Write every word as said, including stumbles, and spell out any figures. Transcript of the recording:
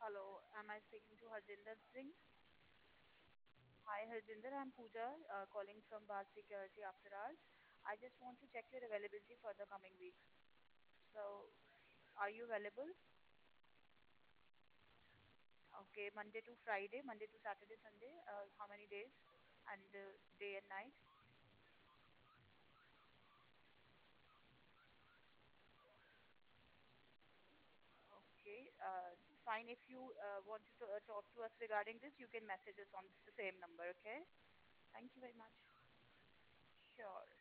Hello, am I speaking to Harjinder Singh? Hi, Harjinder. I'm Pooja, uh, calling from Bharat Security After Hours. I just want to check your availability for the coming weeks. So, are you available? Okay, Monday to Friday, Monday to Saturday, Sunday. Uh, how many days? And uh, day and night? Okay, uh, fine. If you uh, want to uh, talk to us regarding this, you can message us on the same number. Okay. Thank you very much. Sure.